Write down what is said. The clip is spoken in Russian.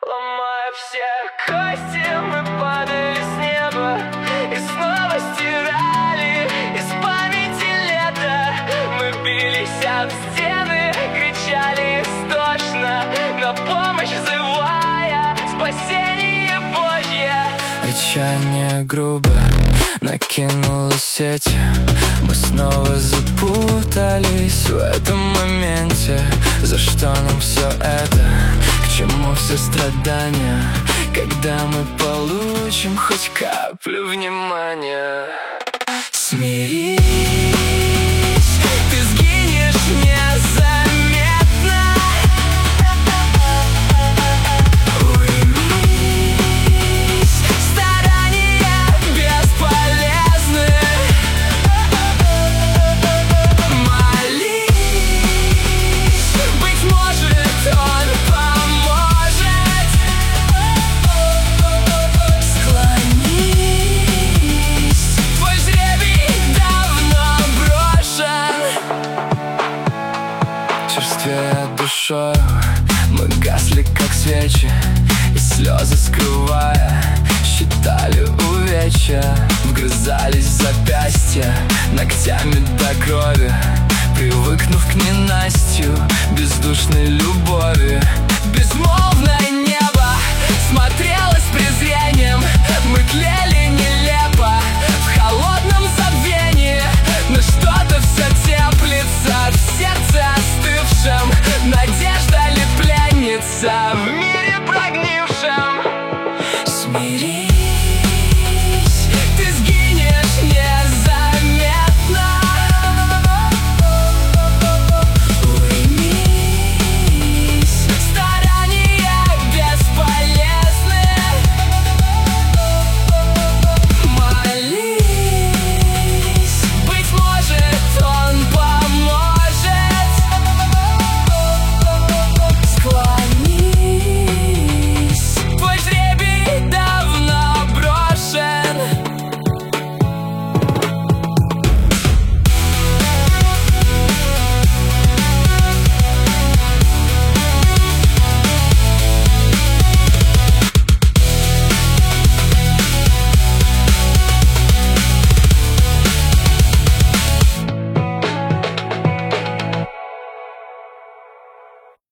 Ломая все кости, мы падали с неба и снова стирали из памяти лето. Мы бились об стены, кричали истошно, на помощь взывая, спасение Божье. Отчаяние грубо накинуло сеть. Мы снова запутались в этом моменте. За что нам все это? К чему все страдания? Когда мы получим хоть каплю внимания? Смирись, ты сгинешь незаметно. Уймись, старания бесполезны. Молись, быть может, он поможет. Склонись, твой жребий давно брошен. Черствея душою мы гасли, как свечи, и слезы скрывая считали увечья. Вгрызались в запястья ногтями до крови, привыкнув к ненастью бездушной любови. Безмолвное небо смотрело с презрением. Мы тлели нелепо в холодном забвении, но что-то все теплится в сердце остывшем. Надежда ли пленница в мире прогнившем?